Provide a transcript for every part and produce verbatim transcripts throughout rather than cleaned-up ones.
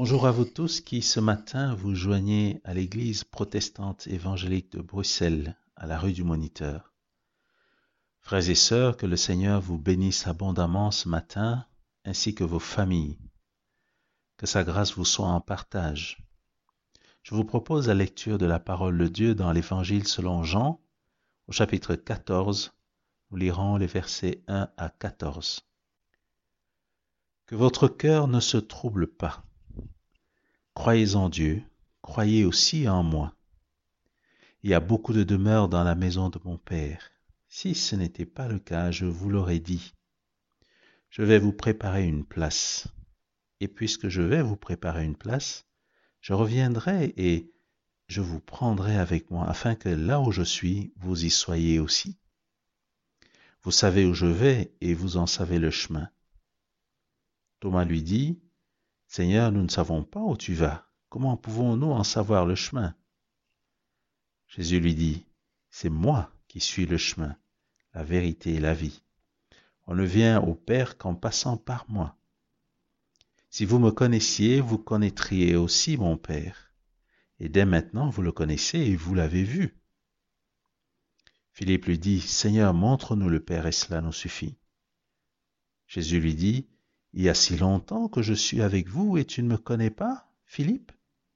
Bonjour à vous tous qui ce matin vous joignez à l'église protestante évangélique de Bruxelles, à la rue du Moniteur. Frères et sœurs, que le Seigneur vous bénisse abondamment ce matin, ainsi que vos familles. Que sa grâce vous soit en partage. Je vous propose la lecture de la parole de Dieu dans l'évangile selon Jean, au chapitre quatorze. Nous lirons les versets un à quatorze. Que votre cœur ne se trouble pas. Croyez en Dieu, croyez aussi en moi. Il y a beaucoup de demeures dans la maison de mon Père. Si ce n'était pas le cas, je vous l'aurais dit. Je vais vous préparer une place. Et puisque je vais vous préparer une place, je reviendrai et je vous prendrai avec moi, afin que là où je suis, vous y soyez aussi. Vous savez où je vais et vous en savez le chemin. Thomas lui dit, « Seigneur, nous ne savons pas où tu vas. Comment pouvons-nous en savoir le chemin ?» Jésus lui dit, « C'est moi qui suis le chemin, la vérité et la vie. On ne vient au Père qu'en passant par moi. Si vous me connaissiez, vous connaîtriez aussi mon Père. Et dès maintenant, vous le connaissez et vous l'avez vu. » Philippe lui dit, « Seigneur, montre-nous le Père et cela nous suffit. » Jésus lui dit, « Il y a si longtemps que je suis avec vous et tu ne me connais pas, Philippe?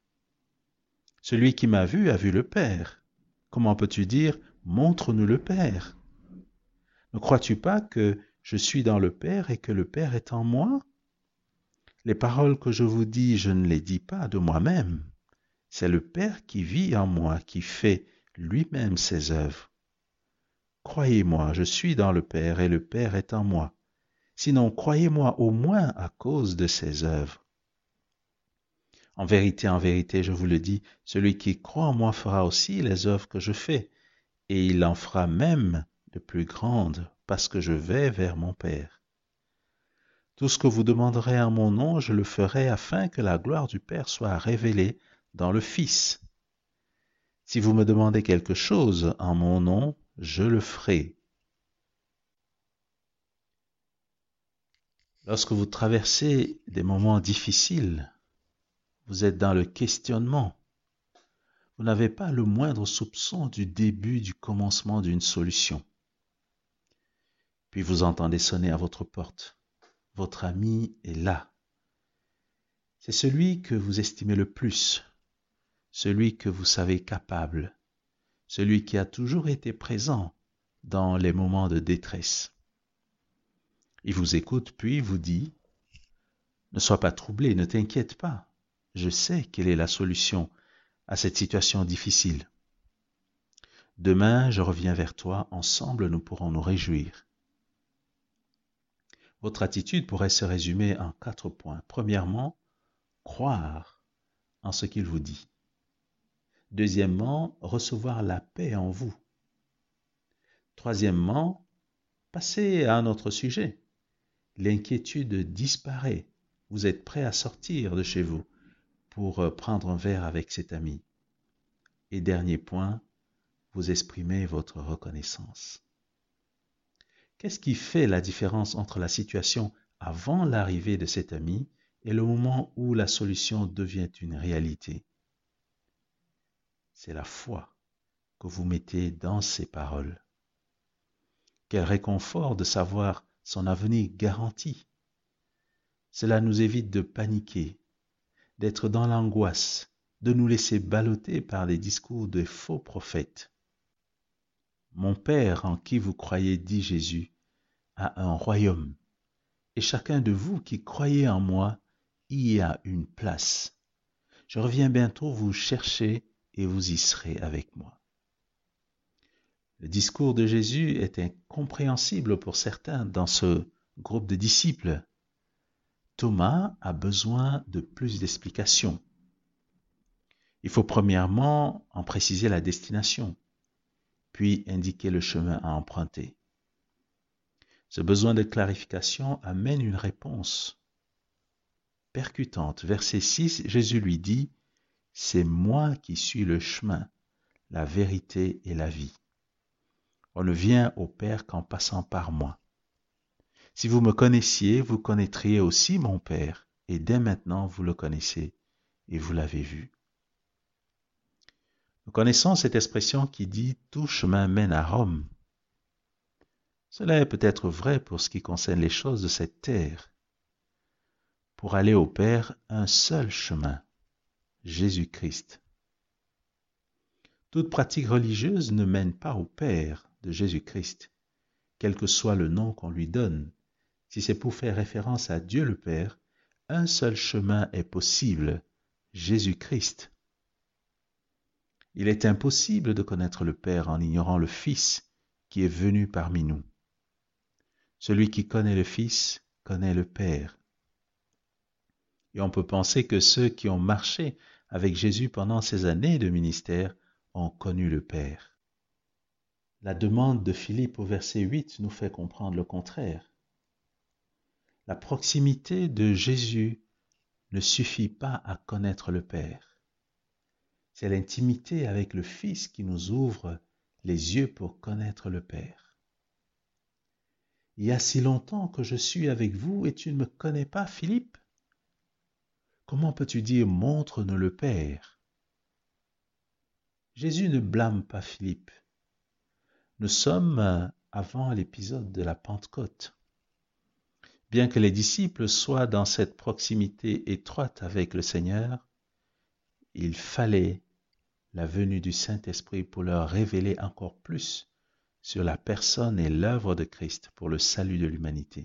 Celui qui m'a vu a vu le Père. Comment peux-tu dire, montre-nous le Père? Ne crois-tu pas que je suis dans le Père et que le Père est en moi? Les paroles que je vous dis, je ne les dis pas de moi-même. C'est le Père qui vit en moi, qui fait lui-même ses œuvres. Croyez-moi, je suis dans le Père et le Père est en moi. Sinon, croyez-moi au moins à cause de ses œuvres. En vérité, en vérité, je vous le dis, celui qui croit en moi fera aussi les œuvres que je fais, et il en fera même de plus grandes, parce que je vais vers mon Père. Tout ce que vous demanderez en mon nom, je le ferai afin que la gloire du Père soit révélée dans le Fils. Si vous me demandez quelque chose en mon nom, je le ferai. Lorsque vous traversez des moments difficiles, vous êtes dans le questionnement. Vous n'avez pas le moindre soupçon du début, du commencement d'une solution. Puis vous entendez sonner à votre porte. Votre ami est là. C'est celui que vous estimez le plus, celui que vous savez capable, celui qui a toujours été présent dans les moments de détresse. Il vous écoute puis vous dit, « Ne sois pas troublé, ne t'inquiète pas. Je sais quelle est la solution à cette situation difficile. Demain, je reviens vers toi, ensemble nous pourrons nous réjouir. » Votre attitude pourrait se résumer en quatre points. Premièrement, croire en ce qu'il vous dit. Deuxièmement, recevoir la paix en vous. Troisièmement, passer à un autre sujet. L'inquiétude disparaît. Vous êtes prêt à sortir de chez vous pour prendre un verre avec cet ami. Et dernier point, vous exprimez votre reconnaissance. Qu'est-ce qui fait la différence entre la situation avant l'arrivée de cet ami et le moment où la solution devient une réalité? C'est la foi que vous mettez dans ces paroles. Quel réconfort de savoir son avenir garanti. Cela nous évite de paniquer, d'être dans l'angoisse, de nous laisser balloter par les discours de faux prophètes. Mon Père en qui vous croyez, dit Jésus, a un royaume, et chacun de vous qui croyez en moi y a une place. Je reviens bientôt vous chercher et vous y serez avec moi. Le discours de Jésus est incompréhensible pour certains dans ce groupe de disciples. Thomas a besoin de plus d'explications. Il faut premièrement en préciser la destination, puis indiquer le chemin à emprunter. Ce besoin de clarification amène une réponse percutante. Verset six, Jésus lui dit, « C'est moi qui suis le chemin, la vérité et la vie. On ne vient au Père qu'en passant par moi. Si vous me connaissiez, vous connaîtriez aussi mon Père, et dès maintenant vous le connaissez et vous l'avez vu. Nous connaissons cette expression qui dit « tout chemin mène à Rome ». Cela est peut-être vrai pour ce qui concerne les choses de cette terre. Pour aller au Père, un seul chemin, Jésus-Christ. Toute pratique religieuse ne mène pas au Père de Jésus-Christ, quel que soit le nom qu'on lui donne. Si c'est pour faire référence à Dieu le Père, un seul chemin est possible, Jésus-Christ. Il est impossible de connaître le Père en ignorant le Fils qui est venu parmi nous. Celui qui connaît le Fils connaît le Père. Et on peut penser que ceux qui ont marché avec Jésus pendant ces années de ministère ont connu le Père. La demande de Philippe au verset huit nous fait comprendre le contraire. La proximité de Jésus ne suffit pas à connaître le Père. C'est l'intimité avec le Fils qui nous ouvre les yeux pour connaître le Père. Il y a si longtemps que je suis avec vous et tu ne me connais pas, Philippe? Comment peux-tu dire « montre-nous le Père » ? Jésus ne blâme pas Philippe. Nous sommes avant l'épisode de la Pentecôte. Bien que les disciples soient dans cette proximité étroite avec le Seigneur, il fallait la venue du Saint-Esprit pour leur révéler encore plus sur la personne et l'œuvre de Christ pour le salut de l'humanité.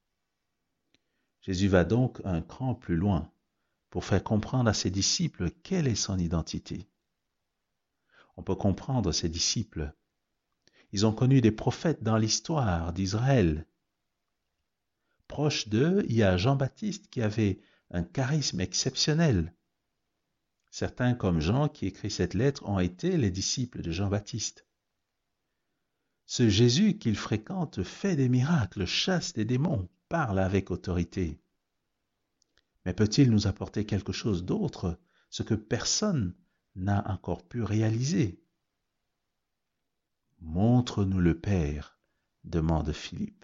Jésus va donc un cran plus loin pour faire comprendre à ses disciples quelle est son identité. On peut comprendre ses disciples. Ils ont connu des prophètes dans l'histoire d'Israël. Proche d'eux, il y a Jean-Baptiste qui avait un charisme exceptionnel. Certains, comme Jean, qui écrit cette lettre, ont été les disciples de Jean-Baptiste. Ce Jésus qu'ils fréquentent fait des miracles, chasse des démons, parle avec autorité. Mais peut-il nous apporter quelque chose d'autre, ce que personne n'a encore pu réaliser? « Montre-nous le Père » demande Philippe.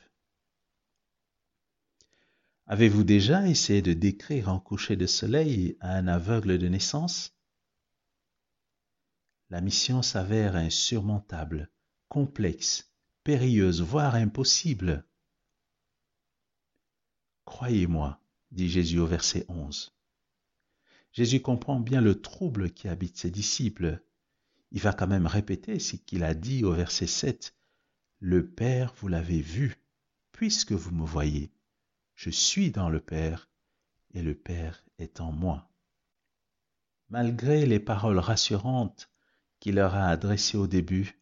Avez-vous déjà essayé de décrire un coucher de soleil à un aveugle de naissance? La mission s'avère insurmontable, complexe, périlleuse, voire impossible. Croyez-moi, dit Jésus au verset onze. Jésus comprend bien le trouble qui habite ses disciples. Il va quand même répéter ce qu'il a dit au verset sept. « Le Père, vous l'avez vu, puisque vous me voyez. Je suis dans le Père, et le Père est en moi. » Malgré les paroles rassurantes qu'il leur a adressées au début,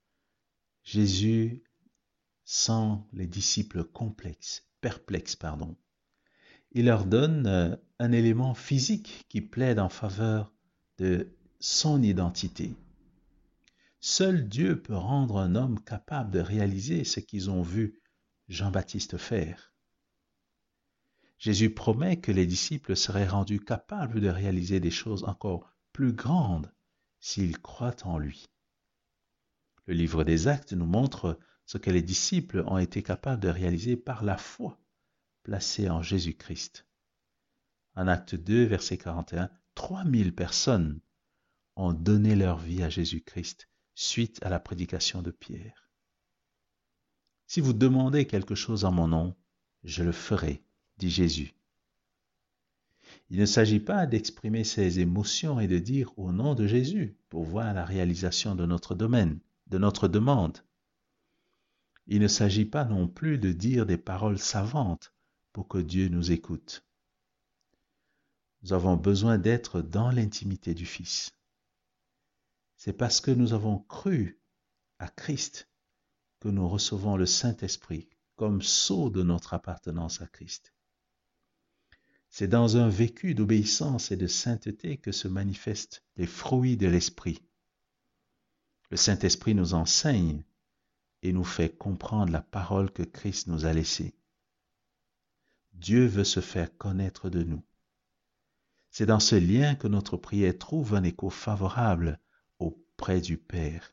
Jésus sent les disciples complexes, perplexes, pardon. Il leur donne un élément physique qui plaide en faveur de son identité. Seul Dieu peut rendre un homme capable de réaliser ce qu'ils ont vu Jean-Baptiste faire. Jésus promet que les disciples seraient rendus capables de réaliser des choses encore plus grandes s'ils croient en lui. Le livre des Actes nous montre ce que les disciples ont été capables de réaliser par la foi placée en Jésus-Christ. En Acte deux, verset quarante et un, trois mille personnes ont donné leur vie à Jésus-Christ suite à la prédication de Pierre. Si vous demandez quelque chose en mon nom, je le ferai, dit Jésus. Il ne s'agit pas d'exprimer ses émotions et de dire au nom de Jésus pour voir la réalisation de notre domaine, de notre demande. Il ne s'agit pas non plus de dire des paroles savantes pour que Dieu nous écoute. Nous avons besoin d'être dans l'intimité du Fils. C'est parce que nous avons cru à Christ que nous recevons le Saint-Esprit comme sceau de notre appartenance à Christ. C'est dans un vécu d'obéissance et de sainteté que se manifestent les fruits de l'Esprit. Le Saint-Esprit nous enseigne et nous fait comprendre la parole que Christ nous a laissée. Dieu veut se faire connaître de nous. C'est dans ce lien que notre prière trouve un écho favorable auprès du Père.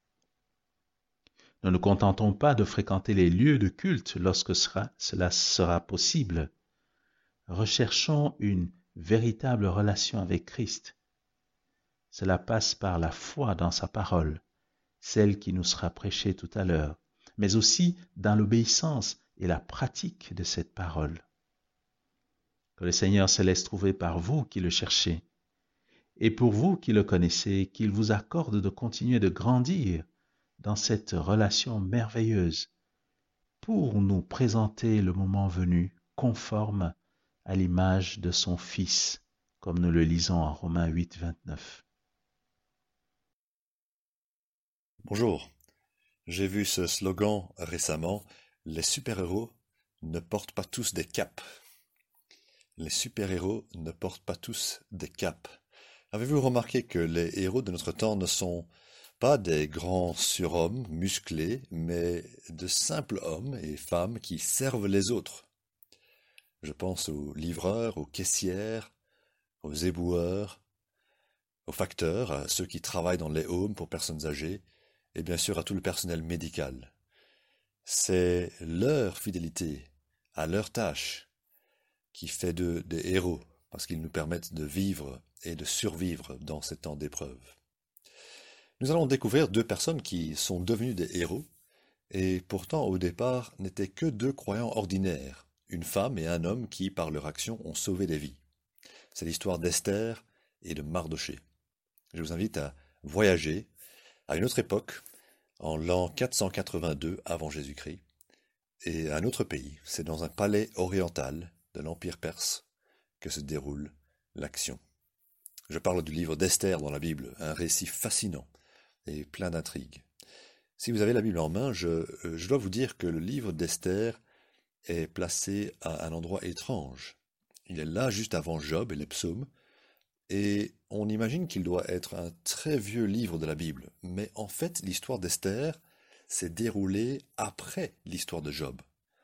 Ne nous contentons pas de fréquenter les lieux de culte lorsque sera, cela sera possible. Recherchons une véritable relation avec Christ. Cela passe par la foi dans sa parole, celle qui nous sera prêchée tout à l'heure, mais aussi dans l'obéissance et la pratique de cette parole. Que le Seigneur se laisse trouver par vous qui le cherchez, et pour vous qui le connaissez, qu'il vous accorde de continuer de grandir dans cette relation merveilleuse pour nous présenter le moment venu conforme à l'image de son Fils, comme nous le lisons en Romains huit, vingt-neuf. Bonjour, j'ai vu ce slogan récemment, « Les super-héros ne portent pas tous des capes ». Les super-héros ne portent pas tous des capes. Avez-vous remarqué que les héros de notre temps ne sont pas des grands surhommes musclés, mais de simples hommes et femmes qui servent les autres? Je pense aux livreurs, aux caissières, aux éboueurs, aux facteurs, à ceux qui travaillent dans les homes pour personnes âgées, et bien sûr à tout le personnel médical. C'est leur fidélité à leurs tâches qui fait d'eux des héros, parce qu'ils nous permettent de vivre et de survivre dans ces temps d'épreuve. Nous allons découvrir deux personnes qui sont devenues des héros, et pourtant au départ n'étaient que deux croyants ordinaires, une femme et un homme qui, par leur action, ont sauvé des vies. C'est l'histoire d'Esther et de Mardochée. Je vous invite à voyager à une autre époque, en l'an quatre cent quatre-vingt-deux avant Jésus-Christ, et à un autre pays. C'est dans un palais oriental de l'Empire perse que se déroule l'action. Je parle du livre d'Esther dans la Bible, un récit fascinant et plein d'intrigues. Si vous avez la Bible en main, je, je dois vous dire que le livre d'Esther est placé à un endroit étrange. Il est là juste avant Job et les psaumes, et on imagine qu'il doit être un très vieux livre de la Bible. Mais en fait, l'histoire d'Esther s'est déroulée après l'histoire de Job,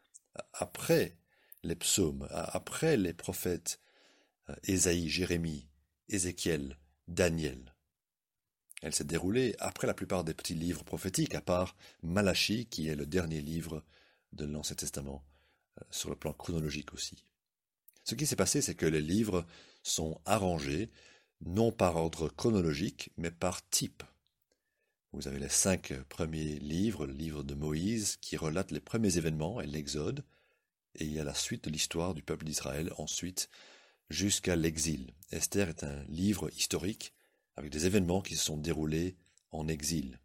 après les psaumes, après les prophètes Ésaïe, Jérémie, Ézéchiel, Daniel. Elle s'est déroulée après la plupart des petits livres prophétiques, à part Malachie, qui est le dernier livre de l'Ancien Testament, sur le plan chronologique aussi. Ce qui s'est passé, c'est que les livres sont arrangés, non par ordre chronologique, mais par type. Vous avez les cinq premiers livres, le livre de Moïse, qui relate les premiers événements et l'Exode, et il y a la suite de l'histoire du peuple d'Israël, ensuite jusqu'à l'exil. Esther est un livre historique, avec des événements qui se sont déroulés en exil.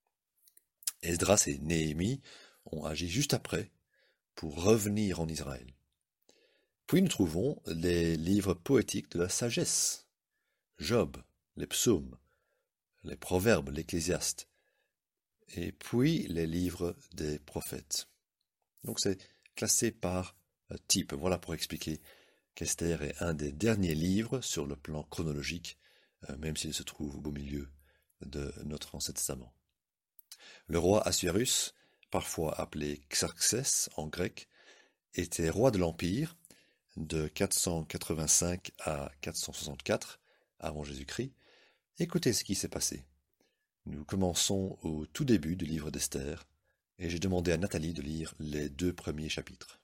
Esdras et Néhémie ont agi juste après, pour revenir en Israël. Puis nous trouvons les livres poétiques de la sagesse, Job, les psaumes, les proverbes, l'Ecclésiaste, et puis les livres des prophètes. Donc c'est classé par type. Voilà pour expliquer qu'Esther est un des derniers livres sur le plan chronologique, même s'il se trouve au beau milieu de notre Ancien Testament. Le roi Assuérus, parfois appelé Xerxès en grec, était roi de l'Empire de quatre cent quatre-vingt-cinq à quatre cent soixante-quatre avant Jésus-Christ. Écoutez ce qui s'est passé. Nous commençons au tout début du livre d'Esther, et j'ai demandé à Nathalie de lire les deux premiers chapitres.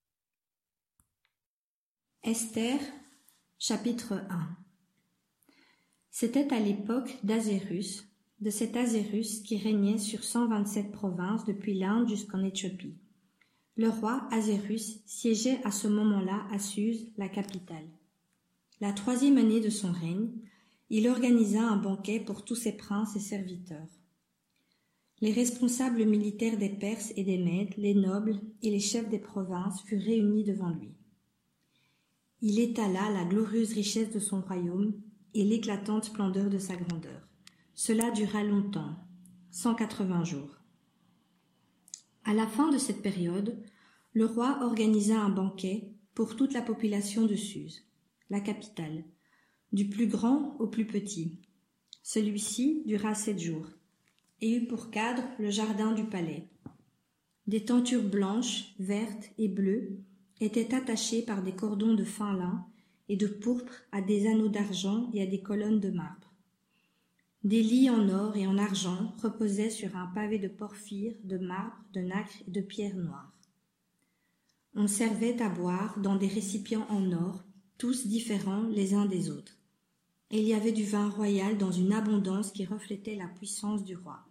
Esther, chapitre un. C'était à l'époque d'Azérus, de cet Azérus qui régnait sur cent vingt-sept provinces depuis l'Inde jusqu'en Éthiopie. Le roi Azérus siégeait à ce moment-là à Suse, la capitale. La troisième année de son règne, il organisa un banquet pour tous ses princes et serviteurs. Les responsables militaires des Perses et des Mèdes, les nobles et les chefs des provinces furent réunis devant lui. Il étala la glorieuse richesse de son royaume et l'éclatante splendeur de sa grandeur. Cela dura longtemps, cent quatre-vingts jours. À la fin de cette période, le roi organisa un banquet pour toute la population de Suse, la capitale, du plus grand au plus petit. Celui-ci dura sept jours, et eut pour cadre le jardin du palais. Des tentures blanches, vertes et bleues étaient attachées par des cordons de fin lin et de pourpre à des anneaux d'argent et à des colonnes de marbre. Des lits en or et en argent reposaient sur un pavé de porphyre, de marbre, de nacre et de pierre noire. On servait à boire dans des récipients en or, tous différents les uns des autres. Et il y avait du vin royal dans une abondance qui reflétait la puissance du roi.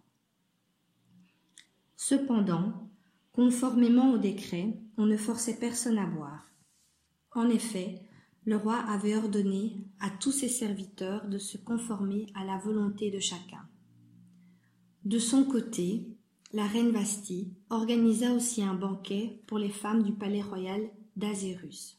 Cependant, conformément au décret, on ne forçait personne à boire. En effet, le roi avait ordonné à tous ses serviteurs de se conformer à la volonté de chacun. De son côté, la reine Vasthi organisa aussi un banquet pour les femmes du palais royal d'Azérus.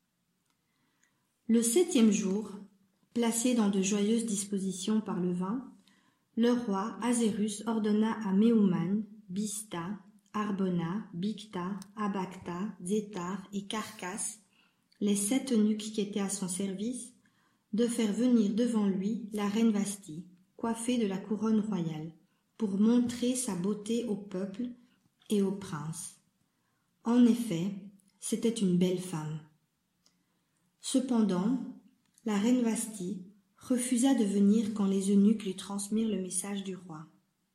Le septième jour, placé dans de joyeuses dispositions par le vin, le roi Azérus ordonna à Méouman, Bista, Arbona, Bicta, Abacta, Zétar et Carcasse, les sept eunuques qui étaient à son service, de faire venir devant lui la reine Vasthi, coiffée de la couronne royale, pour montrer sa beauté au peuple et au prince. En effet, c'était une belle femme. Cependant, la reine Vasthi refusa de venir quand les eunuques lui transmirent le message du roi.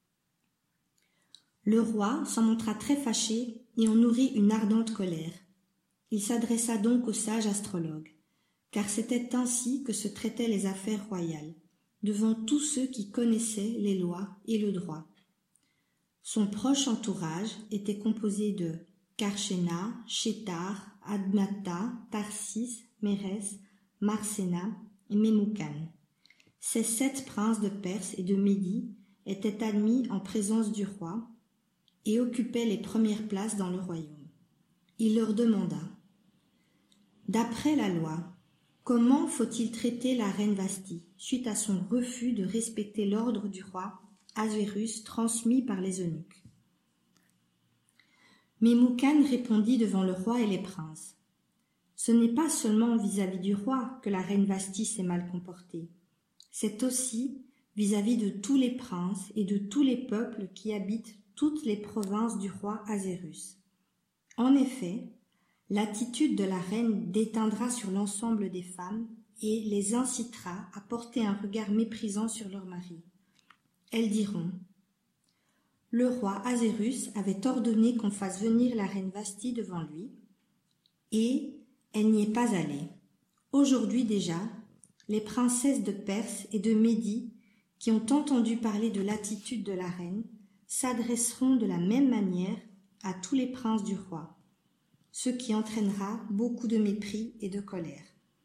Le roi s'en montra très fâché et en nourrit une ardente colère. Il s'adressa donc au sage astrologue, car c'était ainsi que se traitaient les affaires royales, devant tous ceux qui connaissaient les lois et le droit. Son proche entourage était composé de Karshena, Shétar, Admata, Tarsis, Mérès, Marsena et Mémoukan. Ces sept princes de Perse et de Médie étaient admis en présence du roi et occupaient les premières places dans le royaume. Il leur demanda: D'après la loi, comment faut-il traiter la reine Vasthi suite à son refus de respecter l'ordre du roi Azérus transmis par les eunuques? Mémoukan répondit devant le roi et les princes: Ce n'est pas seulement vis-à-vis du roi que la reine Vasthi s'est mal comportée, c'est aussi vis-à-vis de tous les princes et de tous les peuples qui habitent toutes les provinces du roi Azérus. En effet, l'attitude de la reine déteindra sur l'ensemble des femmes et les incitera à porter un regard méprisant sur leur mari. Elles diront: Le roi Azérus avait ordonné qu'on fasse venir la reine Vasthi devant lui, et elle n'y est pas allée. Aujourd'hui déjà, les princesses de Perse et de Médie, qui ont entendu parler de l'attitude de la reine, s'adresseront de la même manière à tous les princes du roi, ce qui entraînera beaucoup de mépris et de colère.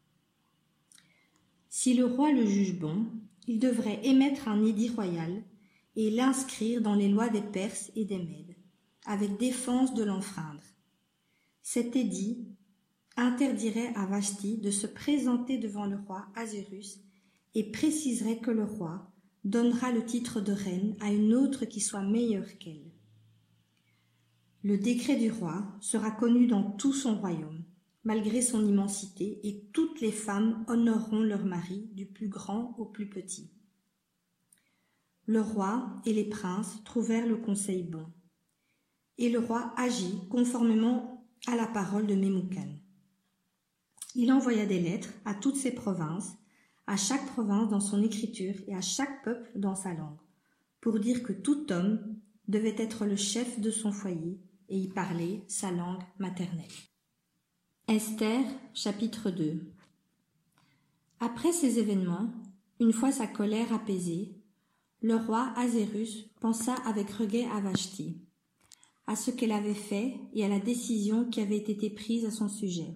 Si le roi le juge bon, il devrait émettre un édit royal et l'inscrire dans les lois des Perses et des Mèdes, avec défense de l'enfreindre. Cet édit interdirait à Vasthi de se présenter devant le roi Azérus et préciserait que le roi donnera le titre de reine à une autre qui soit meilleure qu'elle. Le décret du roi sera connu dans tout son royaume, malgré son immensité, et toutes les femmes honoreront leur mari, du plus grand au plus petit. Le roi et les princes trouvèrent le conseil bon, et le roi agit conformément à la parole de Mémoukan. Il envoya des lettres à toutes ses provinces, à chaque province dans son écriture et à chaque peuple dans sa langue, pour dire que tout homme devait être le chef de son foyer et y parler sa langue maternelle. Esther, chapitre deux. Après ces événements, une fois sa colère apaisée, le roi Azérus pensa avec regret à Vasthi, à ce qu'elle avait fait et à la décision qui avait été prise à son sujet.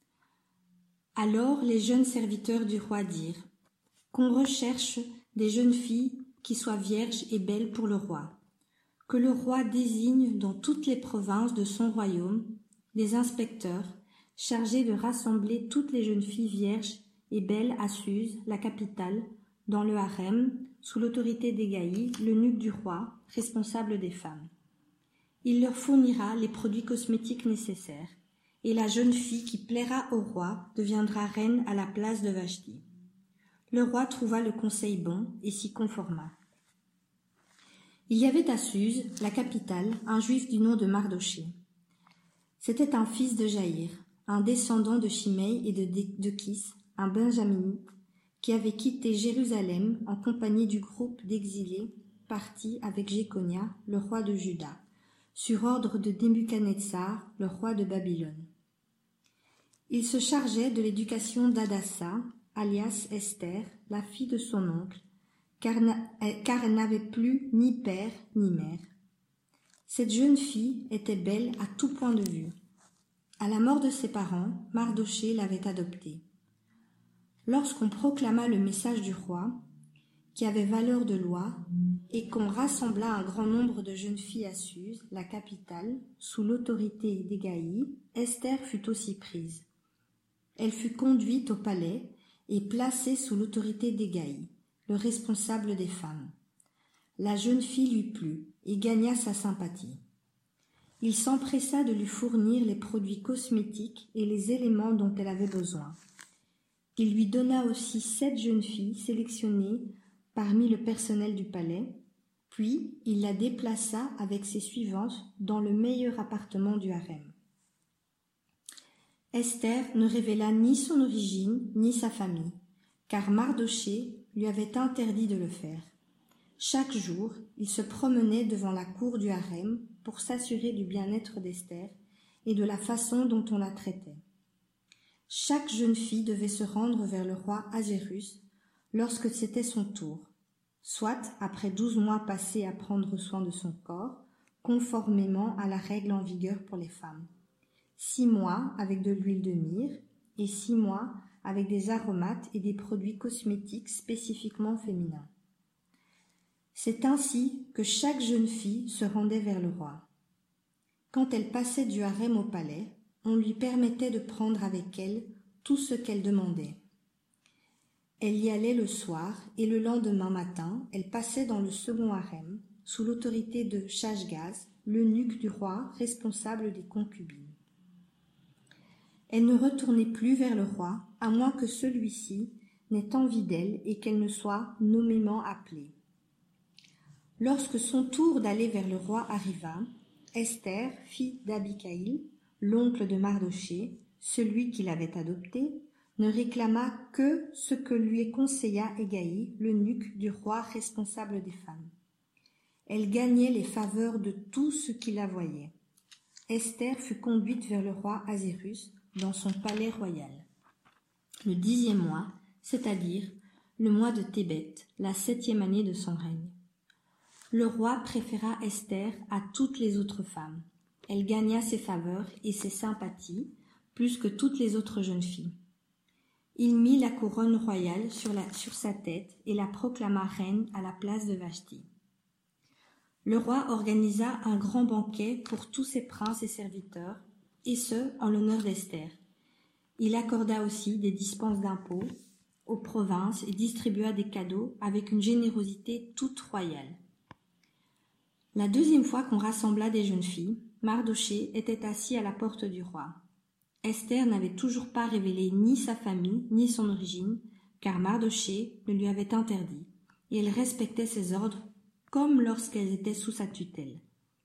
Alors les jeunes serviteurs du roi dirent qu'on recherche des jeunes filles qui soient vierges et belles pour le roi, que le roi désigne dans toutes les provinces de son royaume des inspecteurs chargés de rassembler toutes les jeunes filles vierges et belles à Suse, la capitale, dans le harem, sous l'autorité d'Égaï, l'eunuque du roi, responsable des femmes. Il leur fournira les produits cosmétiques nécessaires, et la jeune fille qui plaira au roi deviendra reine à la place de Vasthi. Le roi trouva le conseil bon et s'y conforma. Il y avait à Suse, la capitale, un juif du nom de Mardoché. C'était un fils de Jaïr, un descendant de Shimei et de, de Kis, un benjaminite, qui avait quitté Jérusalem en compagnie du groupe d'exilés partis avec Jéconia, le roi de Juda, sur ordre de Nebuchadnezzar, le roi de Babylone. Il se chargeait de l'éducation d'Hadassa, alias Esther, la fille de son oncle, car, car elle n'avait plus ni père ni mère. Cette jeune fille était belle à tout point de vue. À la mort de ses parents, Mardochée l'avait adoptée. Lorsqu'on proclama le message du roi, qui avait valeur de loi, et qu'on rassembla un grand nombre de jeunes filles à Suse, la capitale, sous l'autorité d'Hégaï, Esther fut aussi prise. Elle fut conduite au palais et placée sous l'autorité d'Hégaï, le responsable des femmes. La jeune fille lui plut et gagna sa sympathie. Il s'empressa de lui fournir les produits cosmétiques et les éléments dont elle avait besoin. Il lui donna aussi sept jeunes filles sélectionnées parmi le personnel du palais, puis il la déplaça avec ses suivantes dans le meilleur appartement du harem. Esther ne révéla ni son origine ni sa famille, car Mardochée lui avait interdit de le faire. Chaque jour, il se promenait devant la cour du harem pour s'assurer du bien-être d'Esther et de la façon dont on la traitait. Chaque jeune fille devait se rendre vers le roi Ahasuérus lorsque c'était son tour, soit après douze mois passés à prendre soin de son corps, conformément à la règle en vigueur pour les femmes, six mois avec de l'huile de myrrhe et six mois avec des aromates et des produits cosmétiques spécifiquement féminins. C'est ainsi que chaque jeune fille se rendait vers le roi. Quand elle passait du harem au palais, on lui permettait de prendre avec elle tout ce qu'elle demandait. Elle y allait le soir et le lendemain matin, elle passait dans le second harem, sous l'autorité de Shashgaz, l'eunuque du roi responsable des concubines. Elle ne retournait plus vers le roi, à moins que celui-ci n'ait envie d'elle et qu'elle ne soit nommément appelée. Lorsque son tour d'aller vers le roi arriva, Esther, fille d'Abikaïl, l'oncle de Mardochée, celui qui l'avait adoptée, ne réclama que ce que lui conseilla Hégaï, l'eunuque du roi responsable des femmes. Elle gagnait les faveurs de tous ceux qui la voyaient. Esther fut conduite vers le roi Ahasuérus dans son palais royal. Le dixième mois, c'est-à-dire le mois de Tébet, la septième année de son règne. Le roi préféra Esther à toutes les autres femmes. Elle gagna ses faveurs et ses sympathies, plus que toutes les autres jeunes filles. Il mit la couronne royale sur, la, sur sa tête et la proclama reine à la place de Vashti. Le roi organisa un grand banquet pour tous ses princes et serviteurs, et ce, en l'honneur d'Esther. Il accorda aussi des dispenses d'impôts aux provinces et distribua des cadeaux avec une générosité toute royale. La deuxième fois qu'on rassembla des jeunes filles, Mardochée était assis à la porte du roi. Esther n'avait toujours pas révélé ni sa famille ni son origine, car Mardochée le lui avait interdit, et elle respectait ses ordres comme lorsqu'elles étaient sous sa tutelle.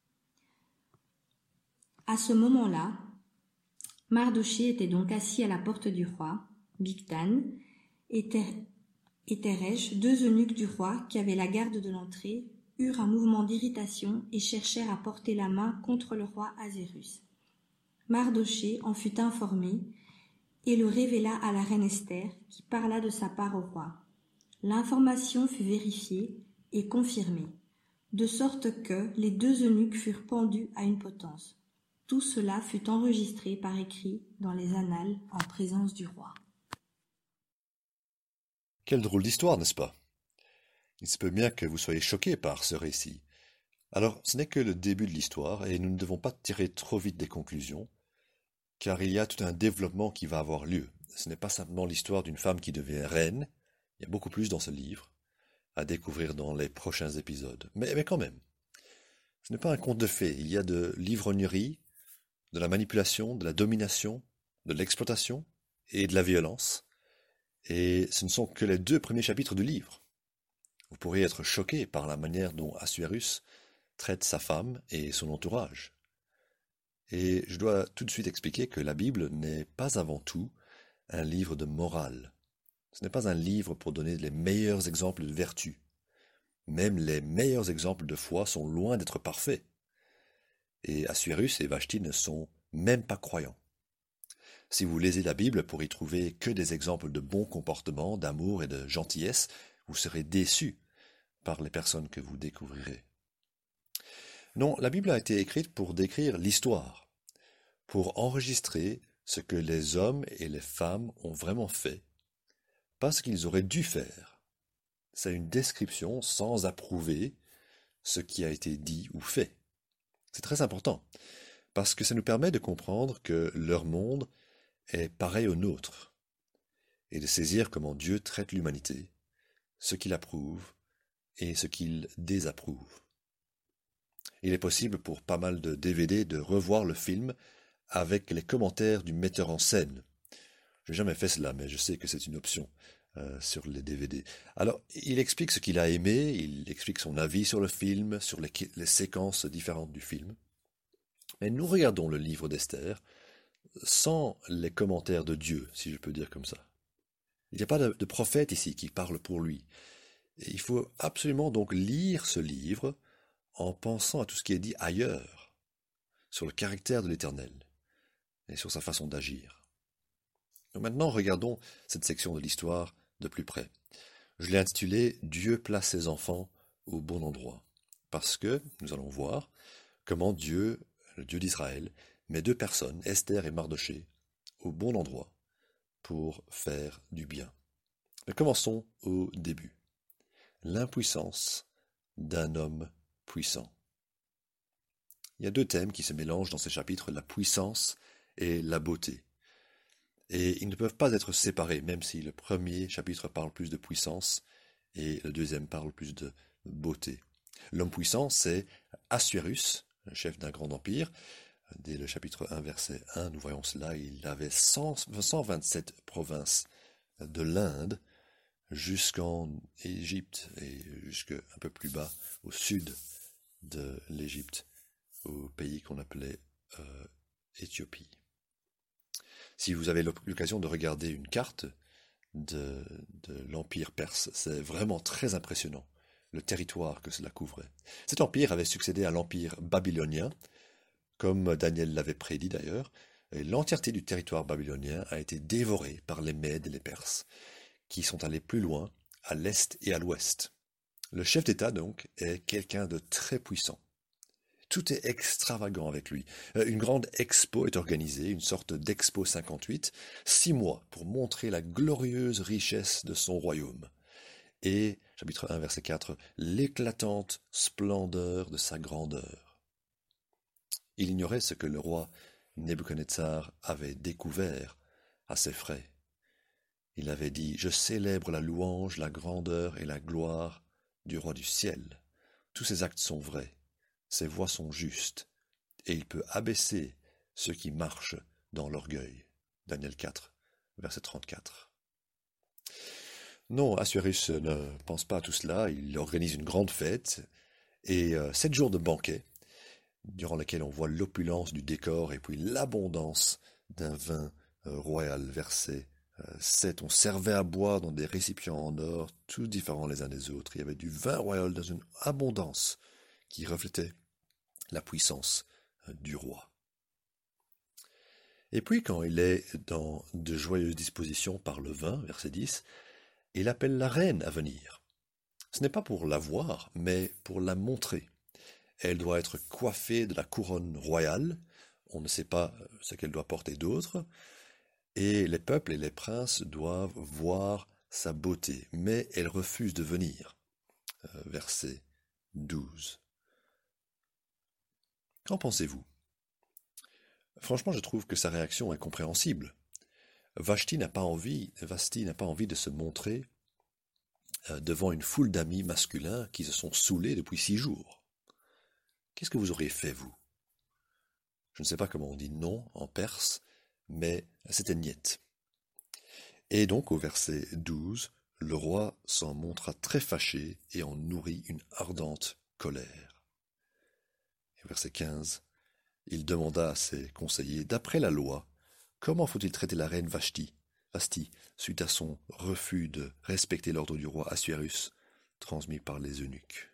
À ce moment-là, Mardochée était donc assis à la porte du roi, Bigtan et, Ter- et Teresh, deux eunuques du roi qui avaient la garde de l'entrée, eurent un mouvement d'irritation et cherchèrent à porter la main contre le roi Ahasuérus. Mardochée en fut informé et le révéla à la reine Esther, qui parla de sa part au roi. L'information fut vérifiée et confirmée, de sorte que les deux eunuques furent pendus à une potence. Tout cela fut enregistré par écrit dans les annales en présence du roi. Quelle drôle d'histoire, n'est-ce pas? Il se peut bien que vous soyez choqués par ce récit. Alors, ce n'est que le début de l'histoire, et nous ne devons pas tirer trop vite des conclusions, car il y a tout un développement qui va avoir lieu. Ce n'est pas simplement l'histoire d'une femme qui devient reine, il y a beaucoup plus dans ce livre, à découvrir dans les prochains épisodes. Mais, mais quand même, ce n'est pas un conte de fées, il y a de l'ivrognerie, de la manipulation, de la domination, de l'exploitation et de la violence, et ce ne sont que les deux premiers chapitres du livre. Vous pourriez être choqué par la manière dont Ahasuérus traite sa femme et son entourage. Et je dois tout de suite expliquer que la Bible n'est pas avant tout un livre de morale. Ce n'est pas un livre pour donner les meilleurs exemples de vertu. Même les meilleurs exemples de foi sont loin d'être parfaits. Et Ahasuérus et Vashti ne sont même pas croyants. Si vous lisez la Bible pour y trouver que des exemples de bons comportements, d'amour et de gentillesse, vous serez déçus par les personnes que vous découvrirez. Non, la Bible a été écrite pour décrire l'histoire, pour enregistrer ce que les hommes et les femmes ont vraiment fait, pas ce qu'ils auraient dû faire. C'est une description sans approuver ce qui a été dit ou fait. C'est très important, parce que ça nous permet de comprendre que leur monde est pareil au nôtre, et de saisir comment Dieu traite l'humanité, ce qu'il approuve et ce qu'il désapprouve. Il est possible pour pas mal de D V D de revoir le film avec les commentaires du metteur en scène. Je n'ai jamais fait cela, mais je sais que c'est une option euh, sur les D V D. Alors, il explique ce qu'il a aimé, il explique son avis sur le film, sur les, les séquences différentes du film. Mais nous regardons le livre d'Esther sans les commentaires de Dieu, si je peux dire comme ça. Il n'y a pas de, de prophète ici qui parle pour lui. Et il faut absolument donc lire ce livre en pensant à tout ce qui est dit ailleurs, sur le caractère de l'Éternel et sur sa façon d'agir. Donc maintenant, regardons cette section de l'histoire de plus près. Je l'ai intitulée « Dieu place ses enfants au bon endroit » parce que nous allons voir comment Dieu, le Dieu d'Israël, met deux personnes, Esther et Mardochée, au bon endroit pour faire du bien. Mais commençons au début. L'impuissance d'un homme puissant. Il y a deux thèmes qui se mélangent dans ces chapitres, la puissance et la beauté. Et ils ne peuvent pas être séparés, même si le premier chapitre parle plus de puissance et le deuxième parle plus de beauté. L'homme puissant, c'est Assuérus, le chef d'un grand empire. Dès le chapitre un, verset un, nous voyons cela, il avait cent vingt-sept provinces de l'Inde jusqu'en Égypte et jusqu'un peu plus bas au sud de l'Égypte, au pays qu'on appelait euh, Éthiopie. Si vous avez l'occasion de regarder une carte de, de l'Empire perse, c'est vraiment très impressionnant, le territoire que cela couvrait. Cet empire avait succédé à l'Empire babylonien, comme Daniel l'avait prédit d'ailleurs, et l'entièreté du territoire babylonien a été dévorée par les Mèdes et les Perses, qui sont allés plus loin, à l'est et à l'ouest. Le chef d'État, donc, est quelqu'un de très puissant. Tout est extravagant avec lui. Une grande expo est organisée, une sorte d'expo cinquante-huit, six mois pour montrer la glorieuse richesse de son royaume. Et, chapitre un, verset quatre, l'éclatante splendeur de sa grandeur. Il ignorait ce que le roi Nebuchadnezzar avait découvert à ses frais. Il avait dit « Je célèbre la louange, la grandeur et la gloire du roi du ciel. Tous ses actes sont vrais, ses voies sont justes, et il peut abaisser ceux qui marchent dans l'orgueil. » Daniel quatre, verset trente-quatre. Non, Assuérus ne pense pas à tout cela, il organise une grande fête, et euh, sept jours de banquet, durant lesquels on voit l'opulence du décor et puis l'abondance d'un vin euh, royal. Verset sept, on servait à boire dans des récipients en or, tous différents les uns des autres. Il y avait du vin royal dans une abondance qui reflétait la puissance du roi. Et puis quand il est dans de joyeuses dispositions par le vin, verset dix, il appelle la reine à venir. Ce n'est pas pour la voir, mais pour la montrer. Elle doit être coiffée de la couronne royale, on ne sait pas ce qu'elle doit porter d'autre, et les peuples et les princes doivent voir sa beauté, mais elle refuse de venir. Euh, verset douze. Qu'en pensez-vous? Franchement, je trouve que sa réaction est compréhensible. Vashti n'a pas envie, Vashti n'a pas envie de se montrer euh, devant une foule d'amis masculins qui se sont saoulés depuis six jours. Qu'est-ce que vous auriez fait, vous? Je ne sais pas comment on dit non en perse, mais c'était niet. Et donc, au verset douze, le roi s'en montra très fâché et en nourrit une ardente colère. Et au verset quinze, il demanda à ses conseillers, d'après la loi, comment faut-il traiter la reine Vashti, Vashti, suite à son refus de respecter l'ordre du roi Assuérus, transmis par les eunuques.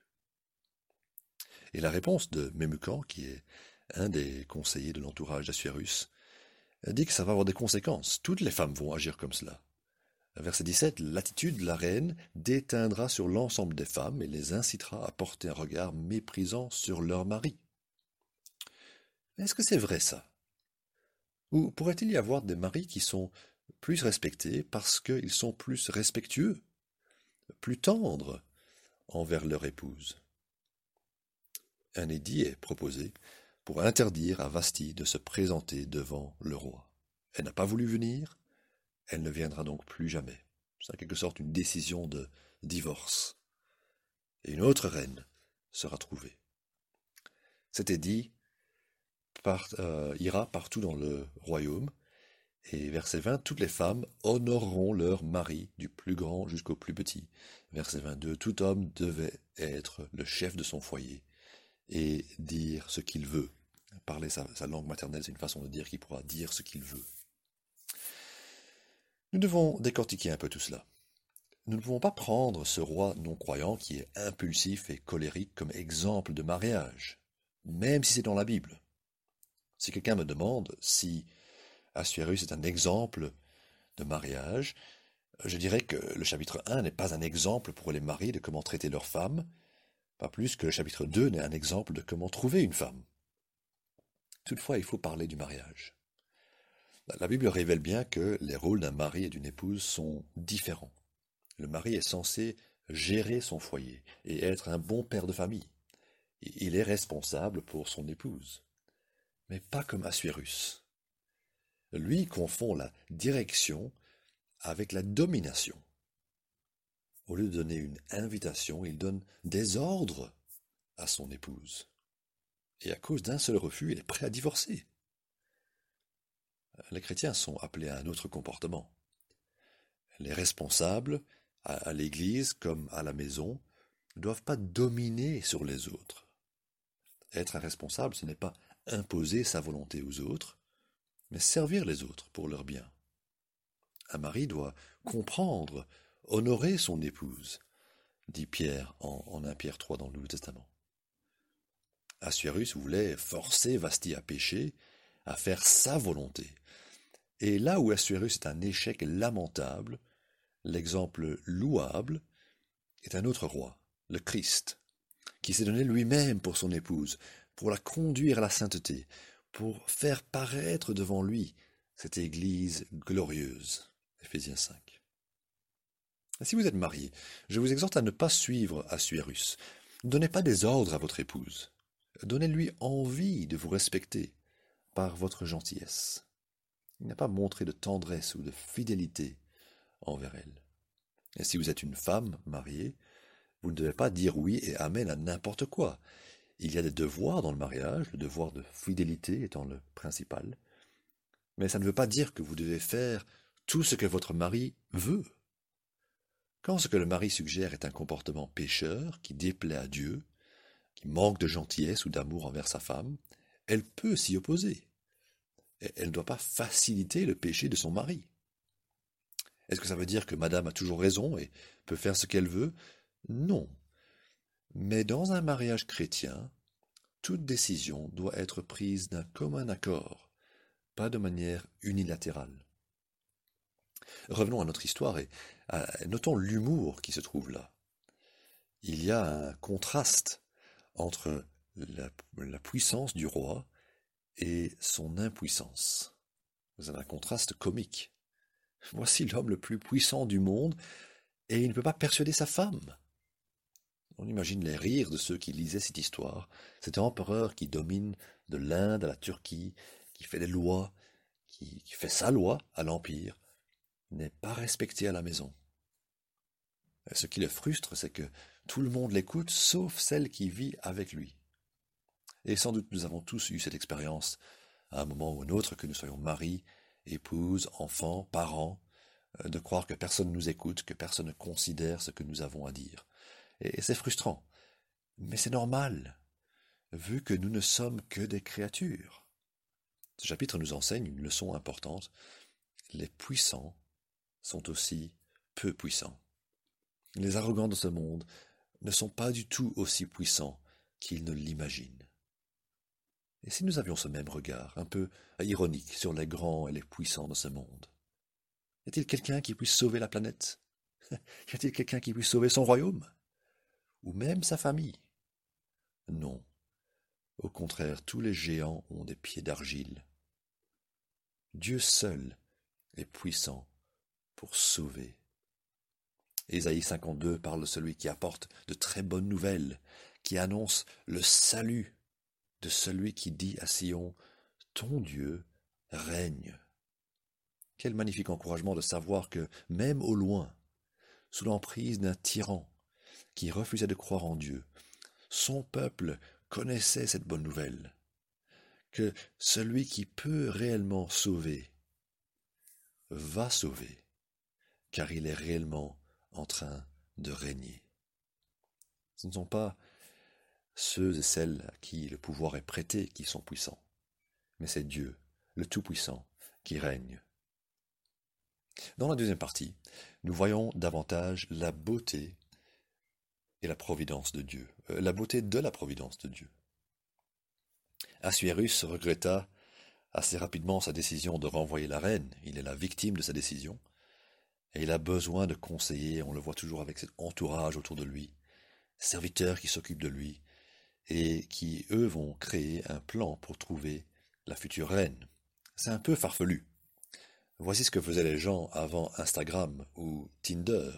Et la réponse de Mémucan, qui est un des conseillers de l'entourage d'Assuérus, Elle dit que ça va avoir des conséquences. Toutes les femmes vont agir comme cela. Verset dix-sept, l'attitude de la reine déteindra sur l'ensemble des femmes et les incitera à porter un regard méprisant sur leur mari. Est-ce que c'est vrai ça? Ou pourrait-il y avoir des maris qui sont plus respectés parce qu'ils sont plus respectueux, plus tendres envers leur épouse? Un édit est proposé pour interdire à Vashti de se présenter devant le roi. Elle n'a pas voulu venir, elle ne viendra donc plus jamais. C'est en quelque sorte une décision de divorce. Et une autre reine sera trouvée. Cet édit part, euh, ira partout dans le royaume, et verset vingt, toutes les femmes honoreront leur mari, du plus grand jusqu'au plus petit. Verset vingt-deux, tout homme devait être le chef de son foyer et dire ce qu'il veut. Parler sa, sa langue maternelle, c'est une façon de dire qu'il pourra dire ce qu'il veut. Nous devons décortiquer un peu tout cela. Nous ne pouvons pas prendre ce roi non-croyant qui est impulsif et colérique comme exemple de mariage, même si c'est dans la Bible. Si quelqu'un me demande si Assuérus est un exemple de mariage, je dirais que le chapitre un n'est pas un exemple pour les maris de comment traiter leurs femmes, pas plus que le chapitre deux n'est un exemple de comment trouver une femme. Toutefois, il faut parler du mariage. La Bible révèle bien que les rôles d'un mari et d'une épouse sont différents. Le mari est censé gérer son foyer et être un bon père de famille. Il est responsable pour son épouse, mais pas comme Assuérus. Lui confond la direction avec la domination. Au lieu de donner une invitation, il donne des ordres à son épouse. Et à cause d'un seul refus, il est prêt à divorcer. Les chrétiens sont appelés à un autre comportement. Les responsables, à l'Église comme à la maison, ne doivent pas dominer sur les autres. Être un responsable, ce n'est pas imposer sa volonté aux autres, mais servir les autres pour leur bien. Un mari doit comprendre, honorer son épouse, dit Pierre en, en un Pierre trois dans le Nouveau Testament. Assuérus voulait forcer Vashti à pécher, à faire sa volonté. Et là où Assuérus est un échec lamentable, l'exemple louable est un autre roi, le Christ, qui s'est donné lui-même pour son épouse, pour la conduire à la sainteté, pour faire paraître devant lui cette Église glorieuse. Éphésiens cinq. Si vous êtes marié, je vous exhorte à ne pas suivre Assuérus. Ne donnez pas des ordres à votre épouse. Donnez-lui envie de vous respecter par votre gentillesse. Il n'a pas montré de tendresse ou de fidélité envers elle. Et si vous êtes une femme mariée, vous ne devez pas dire oui et amen à n'importe quoi. Il y a des devoirs dans le mariage, le devoir de fidélité étant le principal. Mais ça ne veut pas dire que vous devez faire tout ce que votre mari veut. Quand ce que le mari suggère est un comportement pécheur qui déplaît à Dieu, qui manque de gentillesse ou d'amour envers sa femme, elle peut s'y opposer. Elle ne doit pas faciliter le péché de son mari. Est-ce que ça veut dire que madame a toujours raison et peut faire ce qu'elle veut? Non. Mais dans un mariage chrétien, toute décision doit être prise d'un commun accord, pas de manière unilatérale. Revenons à notre histoire et à, notons l'humour qui se trouve là. Il y a un contraste entre la, la puissance du roi et son impuissance. Vous avez un contraste comique. Voici l'homme le plus puissant du monde et il ne peut pas persuader sa femme. On imagine les rires de ceux qui lisaient cette histoire. Cet empereur qui domine de l'Inde à la Turquie, qui fait des lois, qui, qui fait sa loi à l'Empire, n'est pas respecté à la maison. Et ce qui le frustre, c'est que tout le monde l'écoute, sauf celle qui vit avec lui. Et sans doute nous avons tous eu cette expérience, à un moment ou un autre, que nous soyons mari, épouse, enfants, parents, de croire que personne ne nous écoute, que personne ne considère ce que nous avons à dire. Et c'est frustrant. Mais c'est normal, vu que nous ne sommes que des créatures. Ce chapitre nous enseigne une leçon importante. Les puissants sont aussi peu puissants. Les arrogants de ce monde ne sont pas du tout aussi puissants qu'ils ne l'imaginent. Et si nous avions ce même regard, un peu ironique, sur les grands et les puissants de ce monde? Y a-t-il quelqu'un qui puisse sauver la planète? Y a-t-il quelqu'un qui puisse sauver son royaume? Ou même sa famille? Non. Au contraire, tous les géants ont des pieds d'argile. Dieu seul est puissant pour sauver. Ésaïe cinquante-deux parle de celui qui apporte de très bonnes nouvelles, qui annonce le salut de celui qui dit à Sion, « Ton Dieu règne ». Quel magnifique encouragement de savoir que, même au loin, sous l'emprise d'un tyran qui refusait de croire en Dieu, son peuple connaissait cette bonne nouvelle, que celui qui peut réellement sauver va sauver, car il est réellement en train de régner. Ce ne sont pas ceux et celles à qui le pouvoir est prêté qui sont puissants, mais c'est Dieu, le Tout-Puissant, qui règne. Dans la deuxième partie, nous voyons davantage la beauté et la providence de Dieu, euh, la beauté de la providence de Dieu. Assuérus regretta assez rapidement sa décision de renvoyer la reine. Il est la victime de sa décision, et il a besoin de conseillers. On le voit toujours avec cet entourage autour de lui, serviteurs qui s'occupent de lui, et qui, eux, vont créer un plan pour trouver la future reine. C'est un peu farfelu. Voici ce que faisaient les gens avant Instagram ou Tinder.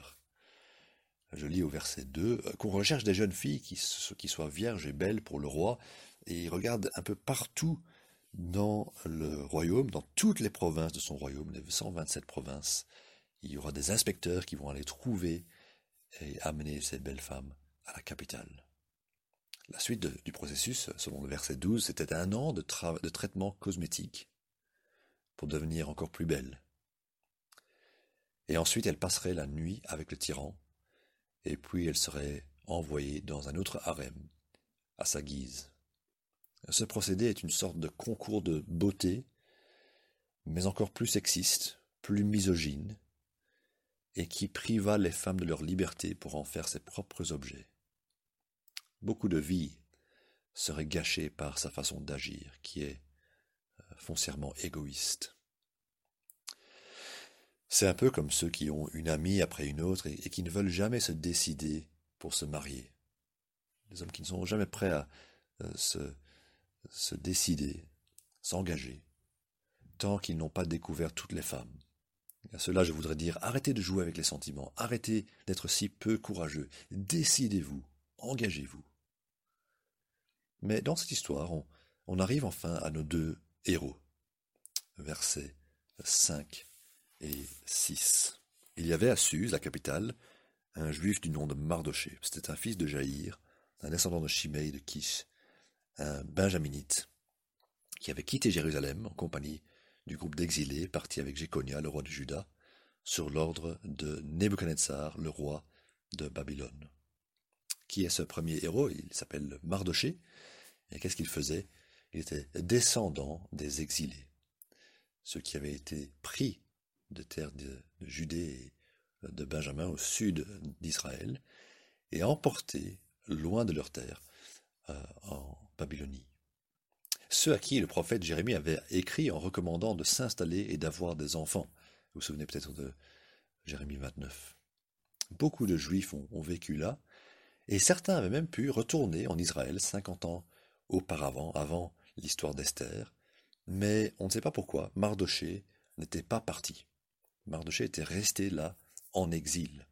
Je lis au verset deux, qu'on recherche des jeunes filles qui, qui soient vierges et belles pour le roi, et il regarde un peu partout dans le royaume, dans toutes les provinces de son royaume, les cent vingt-sept provinces. Il y aura des inspecteurs qui vont aller trouver et amener ces belles femmes à la capitale. La suite de, du processus, selon le verset douze, c'était un an de, tra- de traitement cosmétique pour devenir encore plus belle. Et ensuite, elle passerait la nuit avec le tyran, et puis elle serait envoyée dans un autre harem, à sa guise. Ce procédé est une sorte de concours de beauté, mais encore plus sexiste, plus misogyne, et qui priva les femmes de leur liberté pour en faire ses propres objets. Beaucoup de vies seraient gâchées par sa façon d'agir, qui est foncièrement égoïste. C'est un peu comme ceux qui ont une amie après une autre et, et qui ne veulent jamais se décider pour se marier. Les hommes qui ne sont jamais prêts à euh, se, se décider, s'engager, tant qu'ils n'ont pas découvert toutes les femmes. À cela, je voudrais dire, arrêtez de jouer avec les sentiments, arrêtez d'être si peu courageux, décidez-vous, engagez-vous. Mais dans cette histoire, on, on arrive enfin à nos deux héros. Versets cinq et six. Il y avait à Suse, la capitale, un juif du nom de Mardoché. C'était un fils de Jaïr, un descendant de Shimei de Kish, un benjaminite, qui avait quitté Jérusalem en compagnie du groupe d'exilés parti avec Jéconia, le roi de Juda, sur l'ordre de Nebuchadnezzar, le roi de Babylone. Qui est ce premier héros? Il s'appelle Mardoché. Et qu'est-ce qu'il faisait? Il était descendant des exilés, ceux qui avaient été pris de terre de, de Judée et de Benjamin au sud d'Israël et emportés loin de leur terre euh, en Babylonie. Ceux à qui le prophète Jérémie avait écrit en recommandant de s'installer et d'avoir des enfants. Vous vous souvenez peut-être de Jérémie vingt-neuf. Beaucoup de Juifs ont, ont vécu là, et certains avaient même pu retourner en Israël cinquante ans auparavant, avant l'histoire d'Esther, mais on ne sait pas pourquoi Mardoché n'était pas parti. Mardoché était resté là, en exil.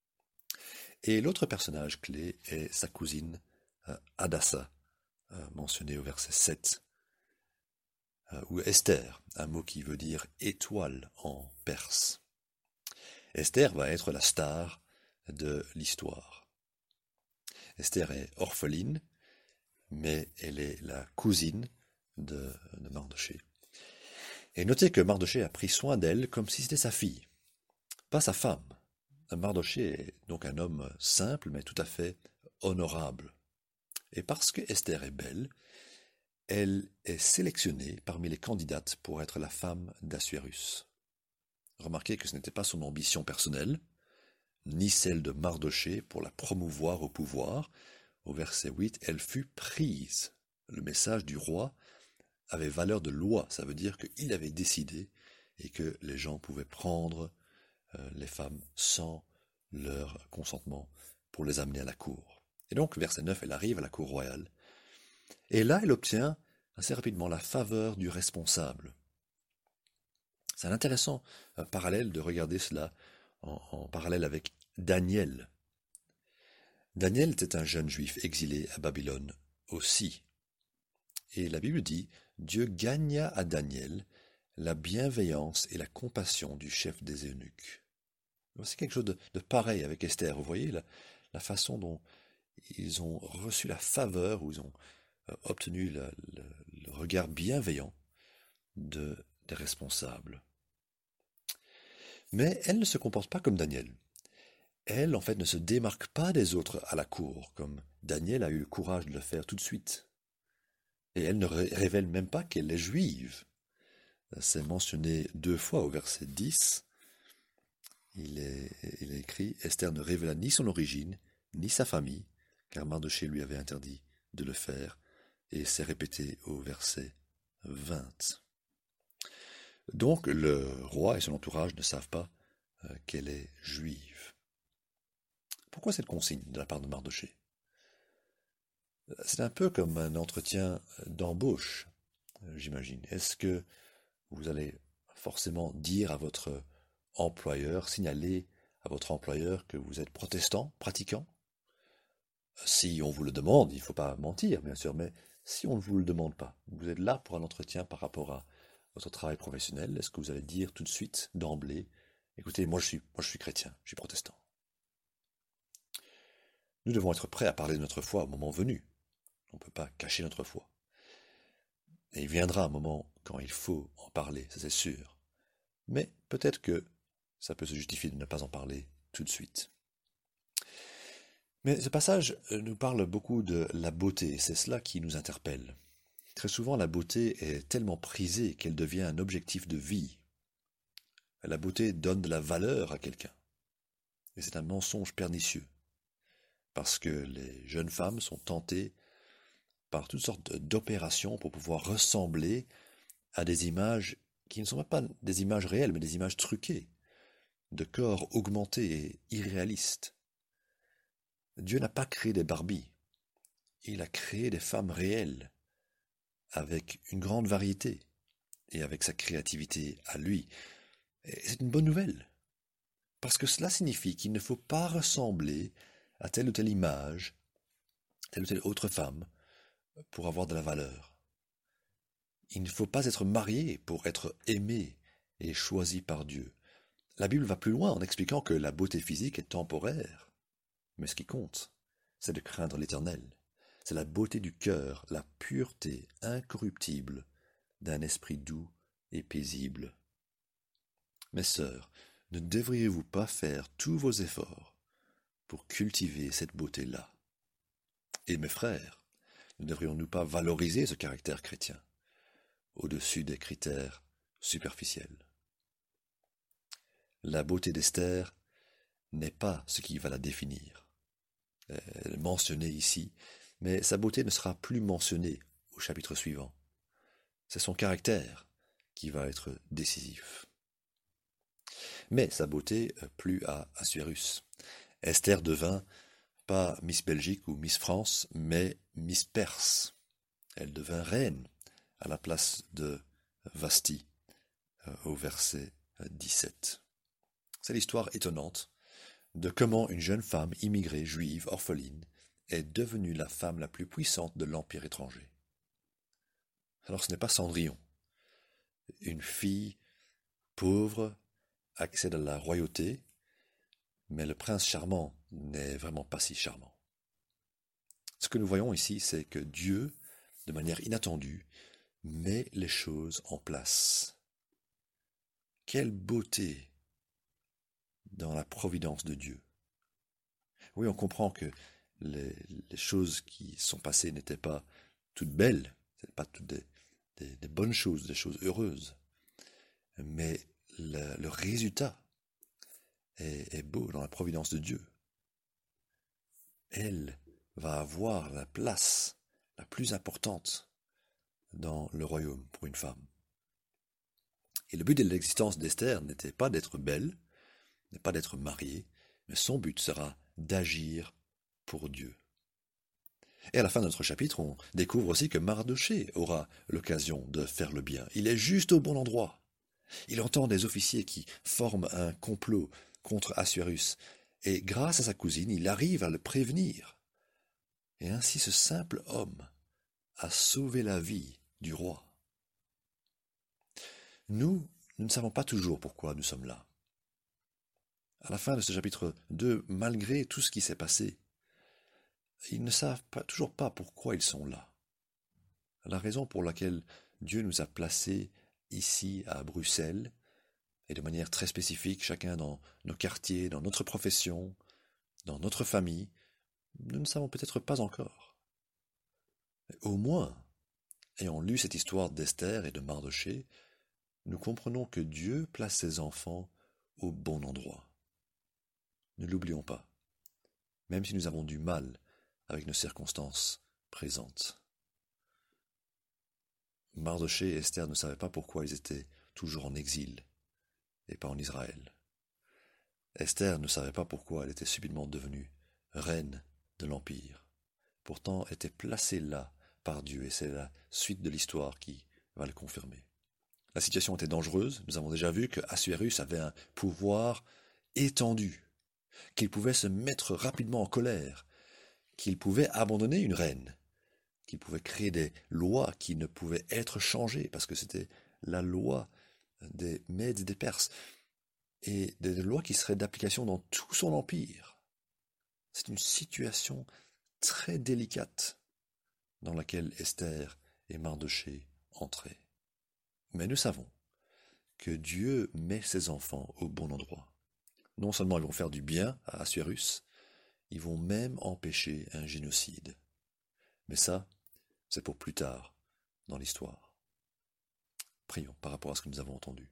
Et l'autre personnage clé est sa cousine euh, Hadassa, euh, mentionnée au verset sept, euh, ou Esther, un mot qui veut dire étoile en perse. Esther va être la star de l'histoire. Esther est orpheline, mais elle est la cousine de, de Mardoché. Et notez que Mardoché a pris soin d'elle comme si c'était sa fille, pas sa femme. Mardoché est donc un homme simple, mais tout à fait honorable. Et parce que Esther est belle, elle est sélectionnée parmi les candidates pour être la femme d'Assuérus. Remarquez que ce n'était pas son ambition personnelle, ni celle de Mardoché pour la promouvoir au pouvoir. Au verset huit, elle fut prise. Le message du roi avait valeur de loi. Ça veut dire qu'il avait décidé et que les gens pouvaient prendre euh, les femmes sans leur consentement pour les amener à la cour. Et donc, verset neuf, elle arrive à la cour royale. Et là, elle obtient assez rapidement la faveur du responsable. C'est un intéressant un parallèle de regarder cela en, en parallèle avec Daniel. Daniel était un jeune juif exilé à Babylone aussi. Et la Bible dit, Dieu gagna à Daniel la bienveillance et la compassion du chef des eunuques. C'est quelque chose de, de pareil avec Esther. Vous voyez la, la façon dont ils ont reçu la faveur, ou ils ont euh, obtenu le, le, le regard bienveillant de, des responsables. Mais elle ne se comporte pas comme Daniel. Elle, en fait, ne se démarque pas des autres à la cour, comme Daniel a eu le courage de le faire tout de suite. Et elle ne ré- révèle même pas qu'elle est juive. C'est mentionné deux fois au verset dix. Il est, il est écrit « Esther ne révéla ni son origine, ni sa famille, car Mardochée lui avait interdit de le faire. » Et c'est répété au verset vingt. Donc le roi et son entourage ne savent pas euh, qu'elle est juive. Pourquoi cette consigne de la part de Mardochée? C'est un peu comme un entretien d'embauche, j'imagine. Est-ce que vous allez forcément dire à votre employeur, signaler à votre employeur que vous êtes protestant, pratiquant? Si on vous le demande, il ne faut pas mentir, bien sûr, mais si on ne vous le demande pas, vous êtes là pour un entretien par rapport à votre travail professionnel, est-ce que vous allez dire tout de suite, d'emblée, écoutez, moi je suis, moi je suis chrétien, je suis protestant. Nous devons être prêts à parler de notre foi au moment venu. On ne peut pas cacher notre foi. Et il viendra un moment quand il faut en parler, ça c'est sûr. Mais peut-être que ça peut se justifier de ne pas en parler tout de suite. Mais ce passage nous parle beaucoup de la beauté, c'est cela qui nous interpelle. Très souvent, la beauté est tellement prisée qu'elle devient un objectif de vie. La beauté donne de la valeur à quelqu'un. Et c'est un mensonge pernicieux. Parce que les jeunes femmes sont tentées par toutes sortes d'opérations pour pouvoir ressembler à des images qui ne sont pas des images réelles, mais des images truquées, de corps augmentés et irréalistes. Dieu n'a pas créé des Barbies. Il a créé des femmes réelles, avec une grande variété, et avec sa créativité à lui. Et c'est une bonne nouvelle, parce que cela signifie qu'il ne faut pas ressembler à telle ou telle image, telle ou telle autre femme, pour avoir de la valeur. Il ne faut pas être marié pour être aimé et choisi par Dieu. La Bible va plus loin en expliquant que la beauté physique est temporaire. Mais ce qui compte, c'est de craindre l'Éternel. C'est la beauté du cœur, la pureté incorruptible d'un esprit doux et paisible. Mes sœurs, ne devriez-vous pas faire tous vos efforts pour cultiver cette beauté-là? Et mes frères, ne devrions-nous pas valoriser ce caractère chrétien au-dessus des critères superficiels? La beauté d'Esther n'est pas ce qui va la définir. Elle est mentionnée ici, mais sa beauté ne sera plus mentionnée au chapitre suivant. C'est son caractère qui va être décisif. Mais sa beauté plut à Assuérus. Esther devint pas Miss Belgique ou Miss France, mais Miss Perse. Elle devint reine à la place de Vasti, au verset dix-sept. C'est l'histoire étonnante de comment une jeune femme immigrée juive orpheline est devenue la femme la plus puissante de l'empire étranger. Alors ce n'est pas Cendrillon. Une fille pauvre accède à la royauté, mais le prince charmant n'est vraiment pas si charmant. Ce que nous voyons ici, c'est que Dieu, de manière inattendue, met les choses en place. Quelle beauté dans la providence de Dieu. Oui, on comprend que les, les choses qui sont passées n'étaient pas toutes belles, ce n'étaient pas toutes des, des, des bonnes choses, des choses heureuses. Mais le, le résultat est, est beau dans la providence de Dieu. Elle va avoir la place la plus importante dans le royaume pour une femme. Et le but de l'existence d'Esther n'était pas d'être belle, n'est pas d'être mariée, mais son but sera d'agir pour Dieu. Et à la fin de notre chapitre, on découvre aussi que Mardochée aura l'occasion de faire le bien. Il est juste au bon endroit. Il entend des officiers qui forment un complot contre Assuérus, et grâce à sa cousine, il arrive à le prévenir. Et ainsi ce simple homme a sauvé la vie du roi. Nous, nous ne savons pas toujours pourquoi nous sommes là. À la fin de ce chapitre deux, malgré tout ce qui s'est passé, ils ne savent pas, toujours pas pourquoi ils sont là. La raison pour laquelle Dieu nous a placés ici à Bruxelles, et de manière très spécifique, chacun dans nos quartiers, dans notre profession, dans notre famille, nous ne savons peut-être pas encore. Mais au moins, ayant lu cette histoire d'Esther et de Mardochée, nous comprenons que Dieu place ses enfants au bon endroit. Ne l'oublions pas, même si nous avons du mal avec nos circonstances présentes. Mardochée et Esther ne savaient pas pourquoi ils étaient toujours en exil et pas en Israël. Esther ne savait pas pourquoi elle était subitement devenue reine de l'Empire. Pourtant, elle était placée là par Dieu et c'est la suite de l'histoire qui va le confirmer. La situation était dangereuse. Nous avons déjà vu que Assuérus avait un pouvoir étendu, qu'il pouvait se mettre rapidement en colère, qu'il pouvait abandonner une reine, qu'il pouvait créer des lois qui ne pouvaient être changées, parce que c'était la loi des Mèdes et des Perses, et des lois qui seraient d'application dans tout son empire. C'est une situation très délicate dans laquelle Esther et Mardochée entraient. Mais nous savons que Dieu met ses enfants au bon endroit. Non seulement ils vont faire du bien à Assuérus, ils vont même empêcher un génocide. Mais ça, c'est pour plus tard dans l'histoire. Prions par rapport à ce que nous avons entendu.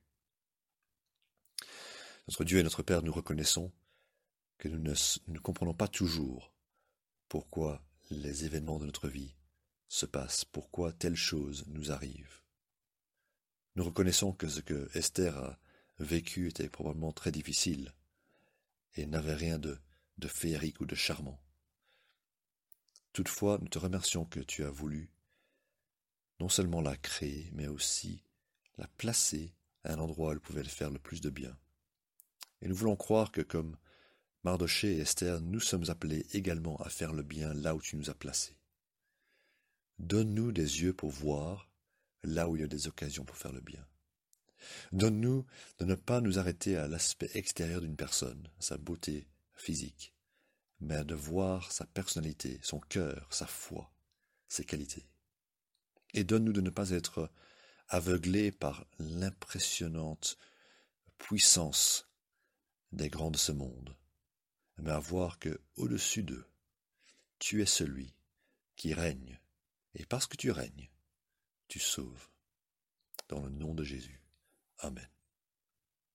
Notre Dieu et notre Père, nous reconnaissons que nous ne, nous ne comprenons pas toujours pourquoi les événements de notre vie se passent, pourquoi telle chose nous arrive. Nous reconnaissons que ce que Esther a vécu était probablement très difficile et n'avait rien de, de féerique ou de charmant. Toutefois, nous te remercions que tu as voulu non seulement la créer, mais aussi la placer à un endroit où elle pouvait faire le plus de bien. Et nous voulons croire que comme Mardochée et Esther, nous sommes appelés également à faire le bien là où tu nous as placés. Donne-nous des yeux pour voir là où il y a des occasions pour faire le bien. Donne-nous de ne pas nous arrêter à l'aspect extérieur d'une personne, sa beauté physique, mais de voir sa personnalité, son cœur, sa foi, ses qualités. Et donne-nous de ne pas être aveuglés par l'impressionnante puissance des grands de ce monde, mais à voir que, au-dessus d'eux, tu es celui qui règne, et parce que tu règnes, tu sauves. Dans le nom de Jésus. Amen.